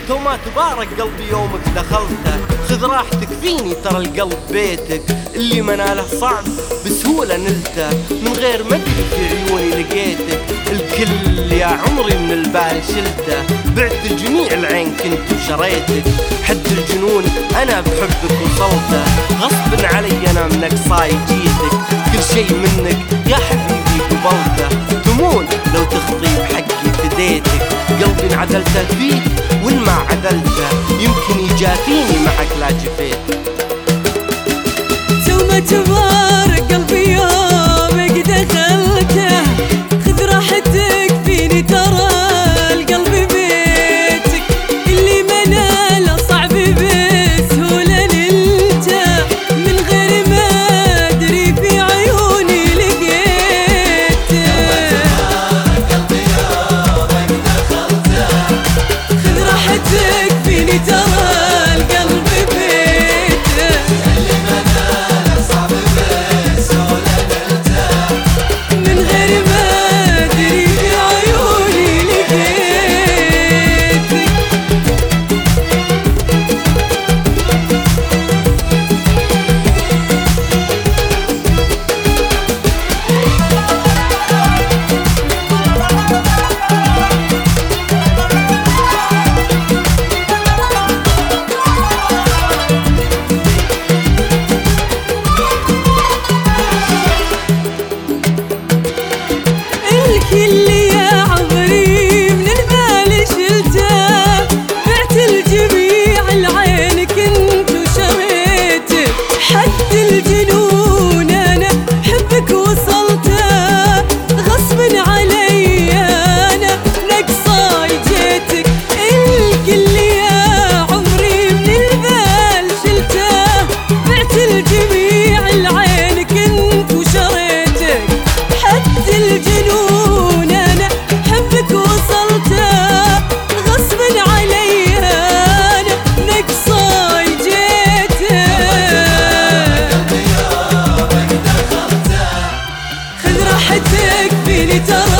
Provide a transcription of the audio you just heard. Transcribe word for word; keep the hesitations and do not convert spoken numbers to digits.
تو ما تبارك قلبي يومك دخلته. خذ راحتك فيني ترى القلب بيتك، اللي مناله صعب بسهولة نلته. من غير ما ادري في عيوني لقيتك، الكل يا عمري من البال شلته. بعت جميع العين كنت وشريتك، حد الجنون انا بحبك وصلته. غصب علي انا منك صاي جيتك، كل شي منك يا حبيبي قبلته. تمون لو تخطي بحقي فديتك، قلبي انعدلته فيك وان ما عدلته، يمكن يجافيني معك لا جفيت. تو ما تبارك قلبي يومك دخلته، خذ راحتك فيني ترى القلب بيتك، اللي مناله صعب بسهولة نلته. من غير ما ادري في عيوني لقيته. خذ راحتك فيني ترى القلب بيتك، من غير ما ادري في عيوني لقيتك. الكل يا عمري من البال شلته، بعت الجميع العين كنت وشريته. حد الجنون انا حبك وصلته، غصب علي انا نقصاي جيتك. الكل يا عمري من البال شلته، بعت الجميع العين كنت وشريتك. حد الجنون انا حبك وصلته، غصب علي انا نقصاي جيته. خذ راحتك فيني ترى